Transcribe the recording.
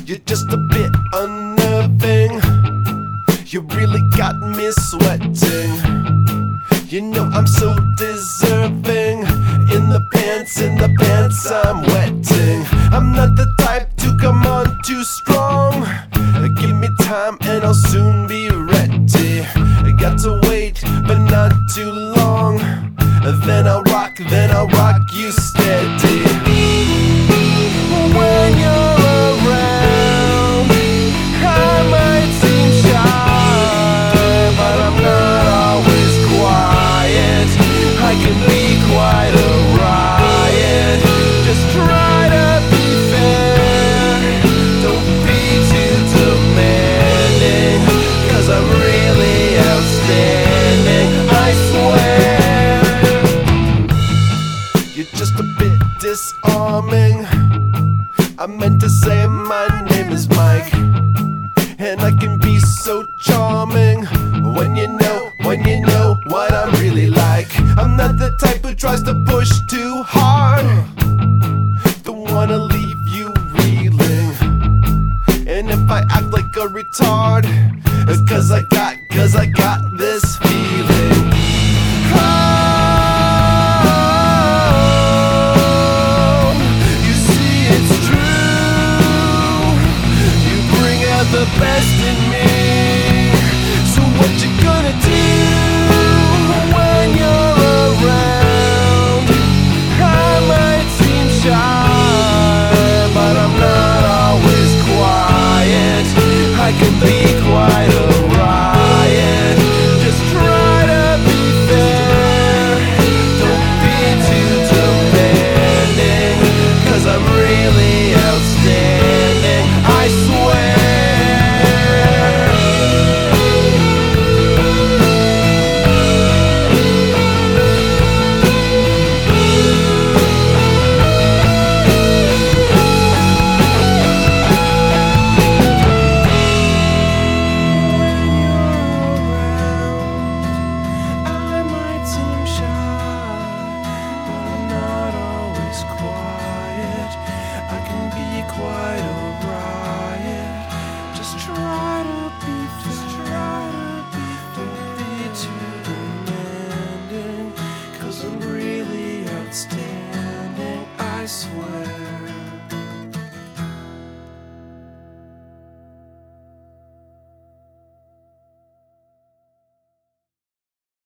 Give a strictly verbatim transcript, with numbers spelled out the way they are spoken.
You're just a bit unnerving. You really got me sweating. You know I'm so deserving. In the pants, in the pants I'm wetting. I'm not the type to come on too strong. Give me time and I'll soon be ready. Got to wait, but not too long. Then I'll rock, then I'll rock you steady. When you're around, I might seem shy, but I'm not always quiet. I can be quite a riot. Just try to be fair. Don't be too demanding, 'cause I'm really outstanding, I swear. You're just a bit disarming. I meant to say my name is Mike, and I can be so charming when you know, when you know what I'm really like. I'm not the type who tries to push too hard. Don't wanna leave you reeling. And if I act like a retard, it's 'cause I got, 'cause I got this feeling. The best in me. So what you gonna do when you're around? I might seem shy, but I'm not always quiet. I can be quite a riot. Just try to be fair. Don't be too demanding, 'cause I'm really outstanding, I swear. Quite a riot. Just try to be fair. Don't be too demanding, 'cause I'm really outstanding, I swear.